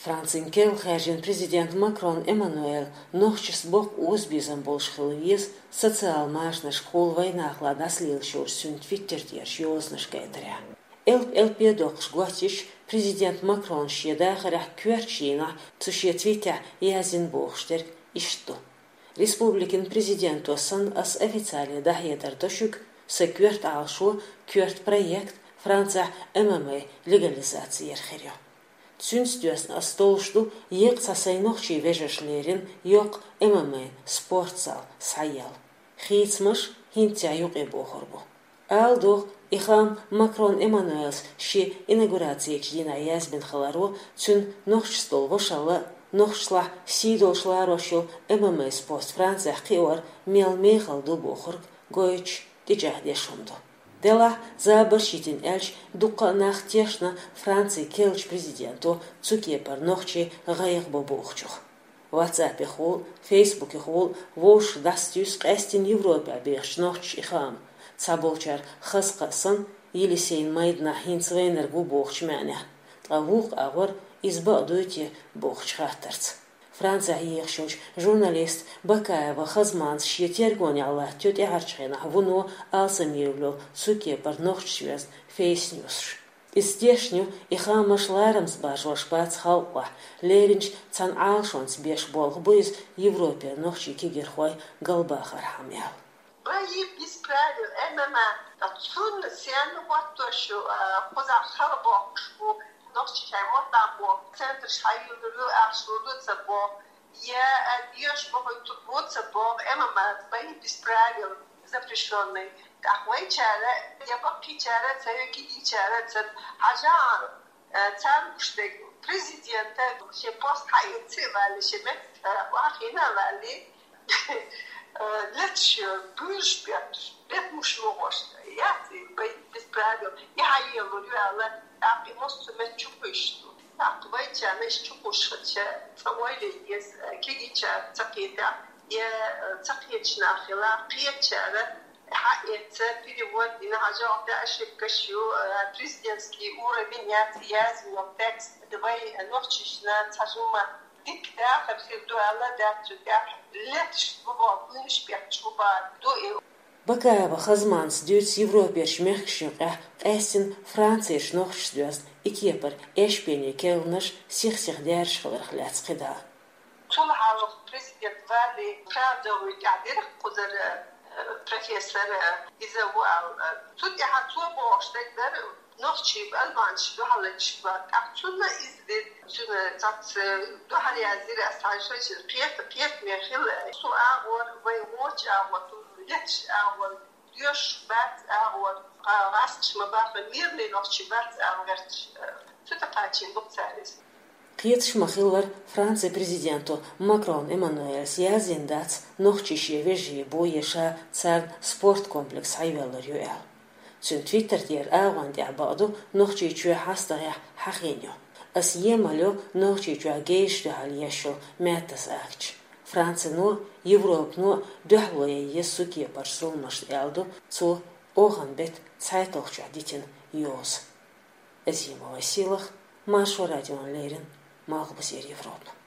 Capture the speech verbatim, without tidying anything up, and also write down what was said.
Францин келхажин президент Макрон Эммануэл нохчис бок узбизан болшхилвиз социал машна школ войнахла наслил шурсюн твиттер дерш ёзнаш гайдря. Элп элпедокш гуатиш президент Макрон шедахарах кверчина цуше твитя язин бохштер ишту. Республикин президенту сан ас официально дахедер дошук се кверт алшу кверт проект Франция ММА легализации ерхерё. Цюнстюс астолшту ек сасайнохчи вежешлерин йок ММА спортзал саял. Хитсмаш хинтя юк эбохорбу. Алдох ихам Макрон Эммануэлс ши инаугурации чдина язбин халаро цюн нохчстол вошала нохшла сидолшла рошил ММА спорт Франция хиор мел мехал дубохорг гойч тиджахдешумду. Дела заоборщитин эльч дука нахтешна Франции келч президенту цукепар нохчи гаях бобохчух. WhatsApp хол, Facebook хол, вош дастюс кастин Европе абеш нохч ихам. Цаболчар хасқасан Елисейн майдна хинцвейнер гу бохч мяня. Тлавух агор изба дуйте бохч хатарц. Франция ехшуч журналист Бакаева Хазманс шетергоняла тёт ярчхена вуно алсамирло суке par нохчвез фейснюс. Истешню ихамаш ларамс башваш пац халва леринч цан алшонс беш болх буиз Европе нохчи кигерхой галбахар хамял. Бои бесправил ММА отсюн сен вот то что поза харбокшу ночи чаймот бо центр шайюру аршудуца бо я одеш бо тутбуца бо ММА бои бесправил запрещенный ахвай чара я баки чара цаеки и чара цат хажар цан штег президента все пост хайцы вали шемет вахина вали лечо бушпет бет мушлош я ты бои бесправил я ела реально а most met чупышту. Так, давайте мы чупышче. Самойли есть кигича цакета. Я цакетчна хила пьечара. Ha это перевод на хажок да ошибкашу президентский уровень язва текст. Давай ночишна цажума дикта хабсидуала да туда. Летш бо нишпек чуба до Бакаева Хазманс дюц Европе шмехшюка эстин Франция шнохшдюст и кепер эшпени келнаш сих-сих дярш хлэрхляц хида. Чулхалов президент вали правдовый гадер кузар профессор изавал тут я хочу бошtek der нохчи албанч дохалч ба актуна издит чуна цац дохали азир асайшо пиет пиет мехил суа ор вай воч а Let's our Dios bat our rast mabach mirne noch chibat авert tuta pachin buksaris. Киец шмахилвар Франция президенту Макрон Эммануэль язин дац нохчише вежи боеша цар спорткомплекс хайвелер юэл. Цун твиттер дер аван дябаду нохчи чуе хастая хахиню. Ас емалю нохчи чуе гейш дхальешо метас акч. Франция но Европа но дохлое есуки парсулмаш ялду цо охан бет цайтохча дитин йоз. Эзимова силах Машу радион Лерин Малбусер Европа.